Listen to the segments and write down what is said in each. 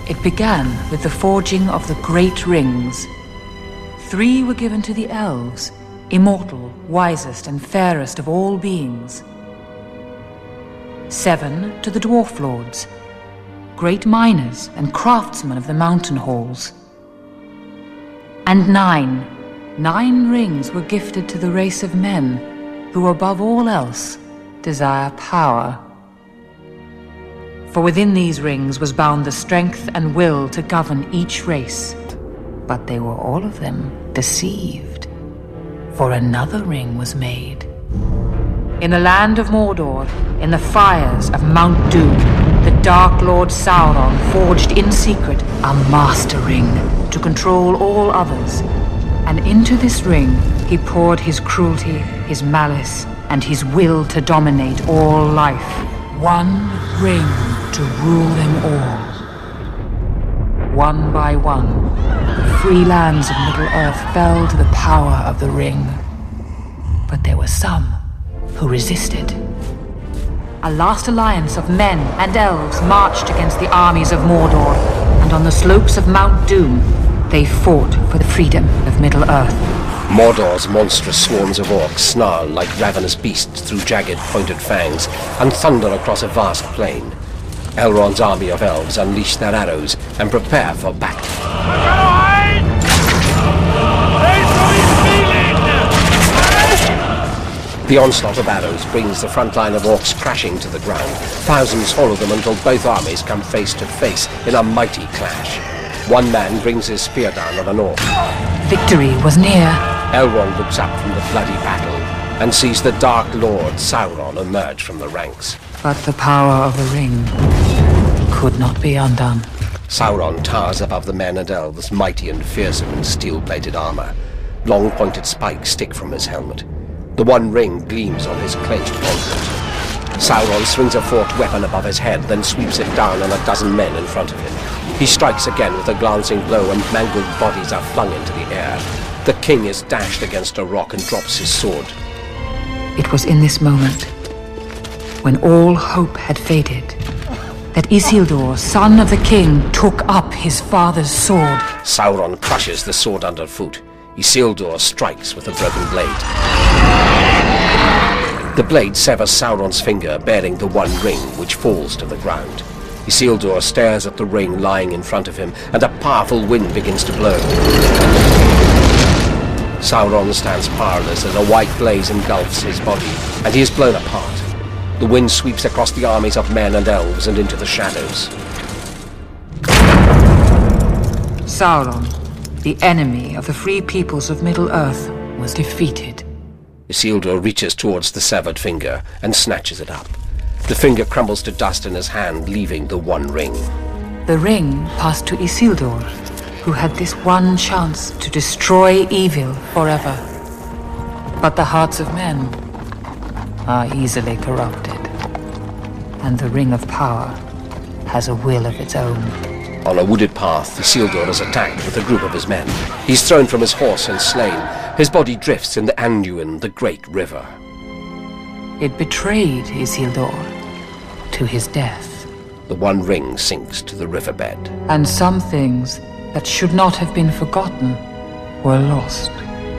It began with the forging of the Great Rings. 3 were given to the elves, immortal, wisest and fairest of all beings. 7 to the dwarf lords, great miners and craftsmen of the mountain halls. And 9 rings were gifted to the race of men who above all else desire power. For within these rings was bound the strength and will to govern each race. But they were all of them deceived, for another ring was made. In the land of Mordor, in the fires of Mount Doom, the Dark Lord Sauron forged in secret a master ring to control all others. And into this ring he poured his cruelty, his malice, and his will to dominate all life. One ring to rule them all. One by one, the free lands of Middle-earth fell to the power of the ring. But there were some who resisted. A last alliance of men and elves marched against the armies of Mordor, and on the slopes of Mount Doom, they fought for the freedom of Middle-earth. Mordor's monstrous swarms of orcs snarl like ravenous beasts through jagged, pointed fangs, and thunder across a vast plain. Elrond's army of elves unleash their arrows and prepare for battle. The onslaught of arrows brings the front line of orcs crashing to the ground. Thousands follow them until both armies come face to face in a mighty clash. One man brings his spear down on an orc. Victory was near. Elrond looks up from the bloody battle and sees the Dark Lord Sauron emerge from the ranks. But the power of the ring could not be undone. Sauron towers above the men and elves, mighty and fearsome in steel-plated armor. Long pointed spikes stick from his helmet. The one ring gleams on his clenched gauntlet. Sauron swings a forked weapon above his head, then sweeps it down on a dozen men in front of him. He strikes again with a glancing blow, and mangled bodies are flung into the air. The king is dashed against a rock and drops his sword. It was in this moment, when all hope had faded, that Isildur, son of the king, took up his father's sword. Sauron crushes the sword underfoot. Isildur strikes with a broken blade. The blade severs Sauron's finger, bearing the one ring, which falls to the ground. Isildur stares at the ring lying in front of him, and a powerful wind begins to blow. Sauron stands powerless as a white blaze engulfs his body, and he is blown apart. The wind sweeps across the armies of men and elves and into the shadows. Sauron, the enemy of the free peoples of Middle-earth, was defeated. Isildur reaches towards the severed finger and snatches it up. The finger crumbles to dust in his hand, leaving the one ring. The ring passed to Isildur, who had this one chance to destroy evil forever. But the hearts of men are easily corrupted, and the Ring of Power has a will of its own. On a wooded path, Isildur is attacked with a group of his men. He's thrown from his horse and slain. His body drifts in the Anduin, the great river. It betrayed Isildur to his death. The one ring sinks to the riverbed. And some things that should not have been forgotten were lost.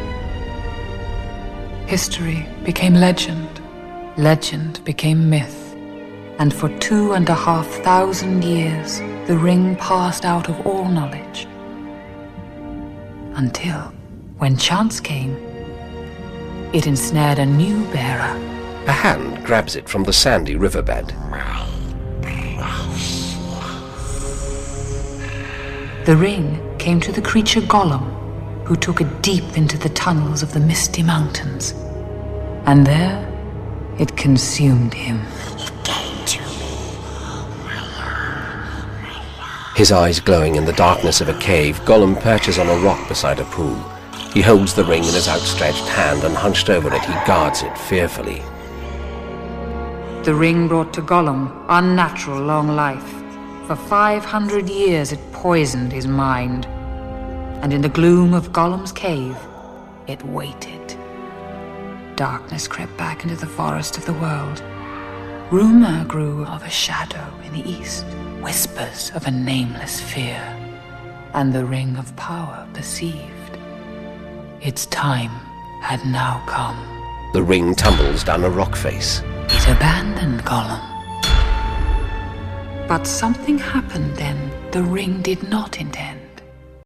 History became legend. Legend became myth. And for 2,500 years, the ring passed out of all knowledge. Until, when chance came, it ensnared a new bearer. A hand grabs it from the sandy riverbed. The ring came to the creature Gollum, who took it deep into the tunnels of the Misty Mountains. And there, it consumed him. His eyes glowing in the darkness of a cave, Gollum perches on a rock beside a pool. He holds the ring in his outstretched hand, and hunched over it, he guards it fearfully. The ring brought to Gollum unnatural long life. For 500 years it poisoned his mind. And in the gloom of Gollum's cave, it waited. Darkness crept back into the forest of the world. Rumor grew of a shadow in the east. whispers of a nameless fear, and the ring of power perceived. Its time had now come. The ring tumbles down a rock face. It abandoned Gollum. But something happened then the ring did not intend.